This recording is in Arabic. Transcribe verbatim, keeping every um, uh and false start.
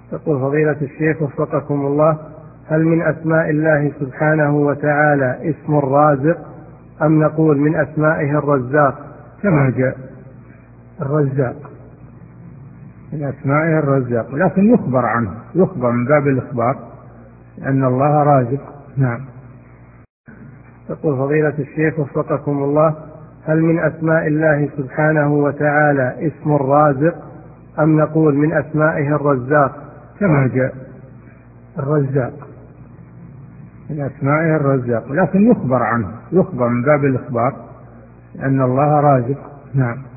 يقول فضيلة الشيخ وفقكم الله: هل من أسماء الله سبحانه وتعالى اسم الرازق، أم نقول من أسمائه الرزاق كما جاء الرزاق، من أسمائه الرزاق، لكن يخبر عنه، يخبر من باب الإخبار أن الله رازق. نعم. يقول فضيلة الشيخ وفقكم الله: هل من أسماء الله سبحانه وتعالى اسم الرازق، أم نقول من أسمائه الرزاق كما جاء الرزاق، من أسمائه الرزاق، لكن يخبر عنه، يخبر من باب الإخبار أن الله رازق. نعم.